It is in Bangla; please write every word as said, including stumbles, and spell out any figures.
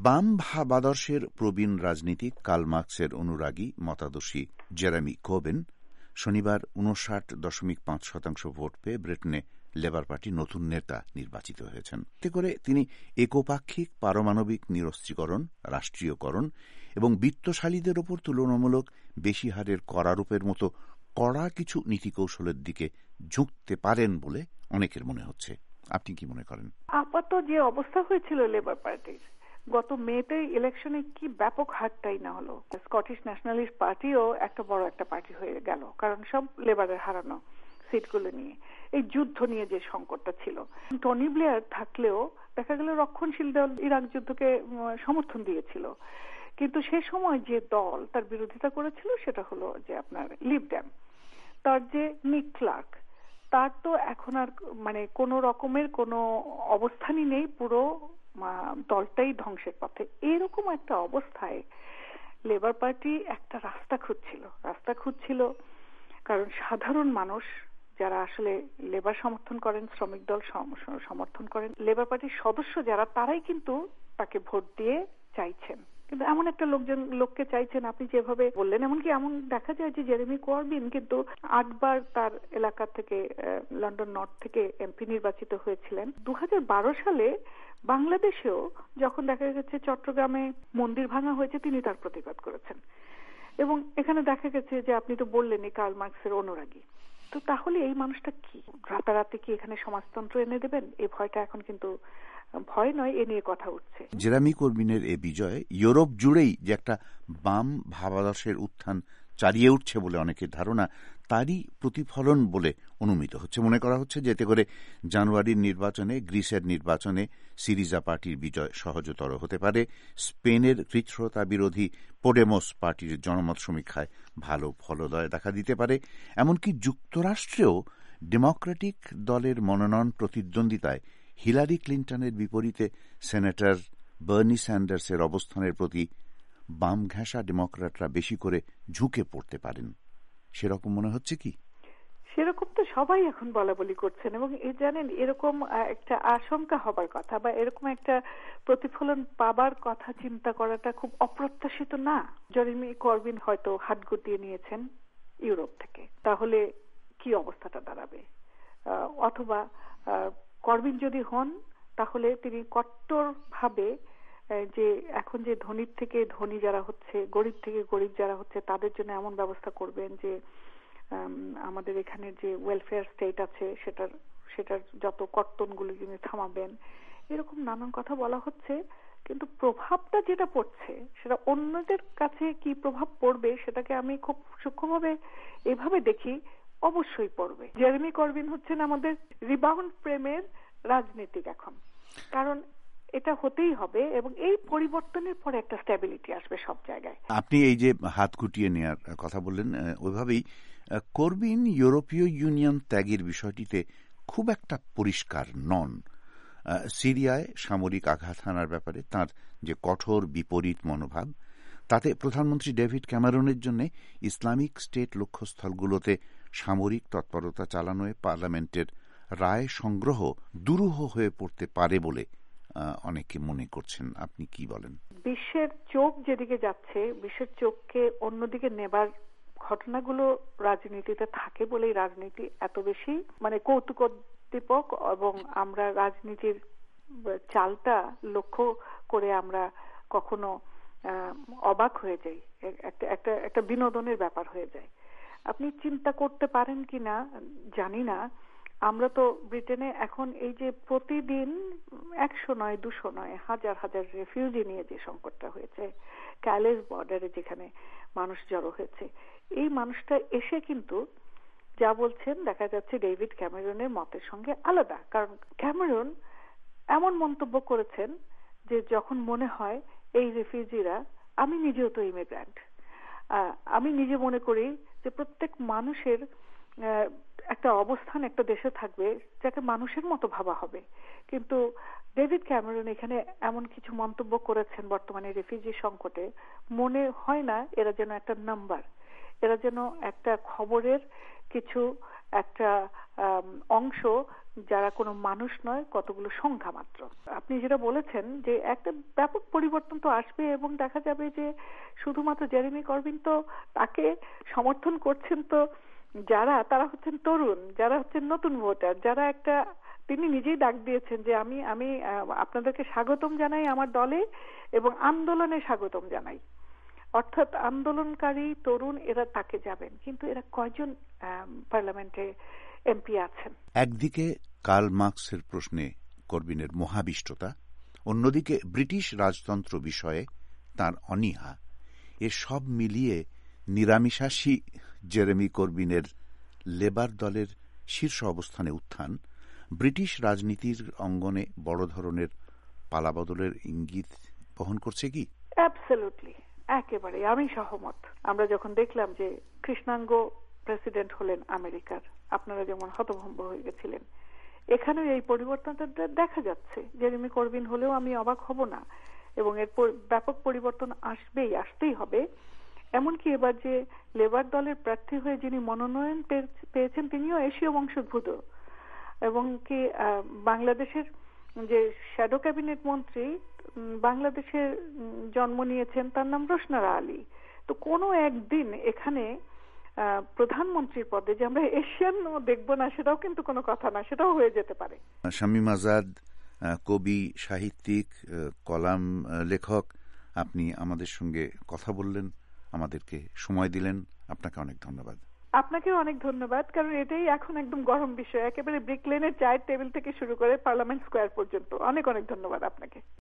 বাম ভাবাদর্শের প্রবীণ রাজনীতিক কার্ল মার্কসের অনুরাগী মতাদর্শী জেরেমি কোরবিন শনিবার উনষাট দশমিক পাঁচ শতাংশ ভোট পেয়ে ব্রিটেনে লেবার পার্টির নতুন নেতা নির্বাচিত হয়েছেন। এতে করে তিনি একপাক্ষিক পারমাণবিক নিরস্ত্রীকরণ, রাষ্ট্রীয়করণ এবং বিত্তশালীদের ওপর তুলনামূলক বেশি হারের করারোপের মতো কড়া কিছু নীতিকৌশলের দিকে ঝুঁকতে পারেন বলে অনেকের মনে হচ্ছে। আপনি কি মনে করেন? আপাতত যে অবস্থা হয়েছিল লেবার পার্টির গত মেতে ইলেকশনে কি ব্যাপক হারটাই না হলো, স্কটিশ ন্যাশনালিস্ট পার্টিও একটা বড় একটা পার্টি হয়ে গেল, কারণ সব লেবারের হারানো সিটগুলো নিয়ে এই যুদ্ধ নিয়ে যে সংকটটা ছিল। টনি ব্লেয়ার থাকলেও দেখা গেল রক্ষণশীল দল ইরাক যুদ্ধকে সমর্থন দিয়েছিল, কিন্তু সে সময় যে দল তার বিরোধিতা করেছিল সেটা হলো যে আপনার লিভ ডেম। তার যে নিক ক্লার্ক, তার তো এখন আর মানে কোন রকমের কোনো অবস্থানই নেই, পুরো দলটাই ধ্বংসের পথে। এরকম একটা অবস্থায় লেবার পার্টি একটা রাস্তা খুঁজছিল রাস্তা খুঁজছিল কারণ সাধারণ মানুষ যারা আসলে লেবার সমর্থন করেন, শ্রমিক দল সমর্থন করেন, লেবার পার্টির সদস্য যারা, তারাই কিন্তু তাকে ভোট দিয়ে চাইছেন। কিন্তু এমন একটা লোকজন লোককে চাইছেন, আপনি যেভাবে বললেন, এমনকি এমন দেখা যায় যে জেরেমি কোরবিন কিন্তু আটবার তার এলাকা থেকে লন্ডন নর্থ থেকে এমপি নির্বাচিত হয়েছিলেন। দু হাজার বারো সালে বাংলাদেশেও যখন দেখা গেছে চট্টগ্রামে মন্দির ভাঙা হয়েছে, তিনি তার প্রতিবাদ করেছেন। এবং এখানে দেখা গেছে যে আপনি তো বললেনই কার্ল মার্কসের অনুরাগী। তো তাহলে এই মানুষটা কি রাতারাতি কি এখানে সমাজতন্ত্র এনে দেবেন? এই ভয়টা এখন কিন্তু ভয় নয়, এ নিয়ে কথা উঠছে। জেরেমি কোরবিনের এই বিজয় ইউরোপ জুড়েই যে একটা বাম ভাবাদর্শের উত্থান চালিয়ে উঠছে বলে অনেকের ধারণা, তারই প্রতিফলন বলে অনুমিত হচ্ছে। মনে করা হচ্ছে যে এতে করে জানুয়ারির নির্বাচনে, গ্রিসের নির্বাচনে সিরিজা পার্টির বিজয় সহজতর হতে পারে। স্পেনের কৃচ্ছ্রতা বিরোধী পোডেমোস পার্টির জনমত সমীক্ষায় ভালো ফলোদয় দেখা দিতে পারে। এমনকি যুক্তরাষ্ট্রেও ডেমোক্রেটিক দলের মনোনয়ন প্রতিদ্বন্দ্বিতায় হিলারি ক্লিন্টনের বিপরীতে সেনেটর বার্নি স্যান্ডার্সের অবস্থানের প্রতি বাম ঘেঁষা ডেমোক্র্যাটরা বেশি করে ঝুঁকে পড়তে পারেন, সেরকম মনে হচ্ছে কি? সেরকম তো সবাই এখন বলা বলি করছেন, এবং এই জানেন এরকম একটা আশঙ্কা হবার কথা বা এরকম একটা প্রতিফলন পাবার কথা চিন্তা করাটা খুব অপ্রত্যাশিত না। জেরেমি কোরবিন হয়তো হাত গুটিয়ে নিয়েছেন ইউরোপ থেকে, তাহলে কি অবস্থাটা দাঁড়াবে? অথবা কোরবিন যদি হন, তাহলে তিনি কট্টর ভাবে যে এখন যে ধনীর থেকে ধনী যারা হচ্ছে, গরিব থেকে গরিব যারা হচ্ছে, তাদের জন্য এমন ব্যবস্থা করবেন যে আমাদের এখানে যে ওয়েলফেয়ার স্টেট আছে সেটার সেটার যত কর্তনগুলো তিনি থামাবেন, এরকম নানান কথা বলা হচ্ছে। কিন্তু প্রভাবটা যেটা পড়ছে সেটা অন্যদের কাছে কি প্রভাব পড়বে সেটাকে আমি খুব সূক্ষ্মভাবে এভাবে দেখি, অবশ্যই পড়বে। জেরেমি কোরবিন হচ্ছেন আমাদের রিবাউন্ড প্রেমের রাজনীতিক এখন, কারণ এটা হতেই হবে এবং এই পরিবর্তনের পরে একটা স্ট্যাবিলিটি আসবে সব জায়গায়। আপনি এই যে হাত গুটিয়ে নেওয়ার কথা বললেন, ওইভাবেই কোরবিন ইউরোপীয় ইউনিয়ন ত্যাগের বিষয়টিতে খুব একটা পরিষ্কার নন। সিরিয়ায় সামরিক আঘাত হানার ব্যাপারে তার যে কঠোর বিপরীত মনোভাব, তাতে প্রধানমন্ত্রী ডেভিড ক্যামেরনের জন্য ইসলামিক স্টেট লক্ষ্যস্থলগুলোতে সামরিক তৎপরতা চালানোয় পার্লামেন্টের রায় সংগ্রহ দুরূহ হয়ে পড়তে পারে বলে অনেকে মনে করছেন। আপনি কি বলেন? বিশ্বের চোখ যেদিকে যাচ্ছে, বিশ্বের চোখকে অন্যদিকে নেবার ঘটনাগুলো রাজনীতিতে থাকে বলেই রাজনীতি এত বেশি মানে কৌতুকোদ্দীপক, এবং আমরা রাজনীতির চালটা লক্ষ্য করে আমরা কখনো অবাক হয়ে যাই, একটা একটা একটা বিনোদনের ব্যাপার হয়ে যায়। আপনি চিন্তা করতে পারেন কিনা জানি না, আমরা তো ব্রিটেনে এখন এই যে প্রতিদিন একশো নয় দুশো নয় হাজার হাজার রেফিউজি নিয়ে যে সংকটটা হয়েছে, ক্যালেস বর্ডারে যেখানে মানুষ জড়ো হয়েছে, এই মানুষটা এসে কিন্তু যা বলছেন দেখা যাচ্ছে ডেভিড ক্যামেরনের মতের সঙ্গে আলাদা। কারণ ক্যামেরন এমন মন্তব্য করেছেন যে যখন মনে হয় এই রেফিউজিরা, আমি নিজেও তো ইমিগ্রান্ট, আমি নিজে মনে করি যে প্রত্যেক মানুষের একটা অবস্থান একটা দেশে থাকবে যাকে মানুষের মতো ভাবা হবে। কিন্তু ডেভিড ক্যামেরন এখানে এমন কিছু মন্তব্য করেছেন বর্তমানে রেফিউজি সংকটে, মনে হয় না এরা যেন একটা নাম্বার, এরা যেন একটা খবরের কিছু একটা অংশ যারা কোনো মানুষ নয়, কতগুলো সংখ্যা মাত্র। আপনি যেটা বলেছেন যে একটা ব্যাপক পরিবর্তন তো আসবে এবং দেখা যাবে যে শুধুমাত্র জেরেমি করবিন তো তাকে সমর্থন করছেন তো যারা, তারা হচ্ছেন তরুণ, যারা হচ্ছেন নতুন ভোটার, যারা একটা, তিনি নিজেই ডাক দিয়েছেন যে আমি আমি আপনাদেরকে স্বাগতম জানাই আমার দলে এবং আন্দোলনে স্বাগতম জানাই। অর্থাৎ আন্দোলনকারী তরুণ এরা তাকে যাবেন, কিন্তু এরা কয়জন পার্লামেন্টে এমপি আছেন? একদিকে কার্ল মার্কসের প্রশ্নে করবিনের মহাবিষ্টতা, অন্যদিকে ব্রিটিশ রাজতন্ত্র বিষয়ে তার অনীহা, এ সব মিলিয়ে নিরামিষাশী জেরেমি করবিনের লেবার দলের শীর্ষ অবস্থানে উত্থান ব্রিটিশ রাজনীতির অঙ্গনে বড় ধরনের পালাবদলের ইঙ্গিত বহন করছে কি? অ্যাবসলিউটলি, একেবারে আমি সহমত। আমরা যখন দেখলাম যে কৃষ্ণাঙ্গ প্রেসিডেন্ট হলেন আমেরিকার, আপনারা যেমন হতভম্ব হয়ে গেছিলেন, এখানে এই পরিবর্তনটা দেখা যাচ্ছে। জেরেমি করবিন হলেও আমি অবাক হব না এবং এর ব্যাপক পরিবর্তন আসবেই, আসতেই হবে। এমনকি এবার যে লেবার দলের প্রার্থী হয়ে যিনি মনোনয়ন পেয়েছেন তিনিও এশীয় বংশোদ্ভূত এবং কি বাংলাদেশের যে শ্যাডো ক্যাবিনেট মন্ত্রী বাংলাদেশের জন্ম নিয়েছেন, তার নাম রোশনারা আলী। তো কোনো একদিন এখানে প্রধানমন্ত্রীর পদে যে আমরা এশিয়ান দেখবো না সেটাও কিন্তু কোনো কথা না, সেটাও হয়ে যেতে পারে। শামীম আজাদ, কবি, সাহিত্যিক, কলাম লেখক, আপনি আমাদের সঙ্গে কথা বললেন, আমাদেরকে সময় দিলেন, আপনাকে অনেক ধন্যবাদ। আপনাকেও অনেক ধন্যবাদ, কারণ এটাই এখন একদম গরম বিষয়, একেবারে ব্রিক লেনের চায়ের টেবিল থেকে শুরু করে পার্লামেন্ট স্কোয়ার পর্যন্ত। অনেক অনেক ধন্যবাদ আপনাকে।